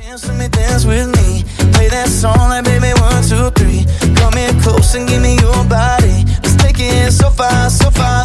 Dance with me, dance with me. Play that song like baby 1, 2, 3. Come in close and give me your body. Let's take it so far, so far.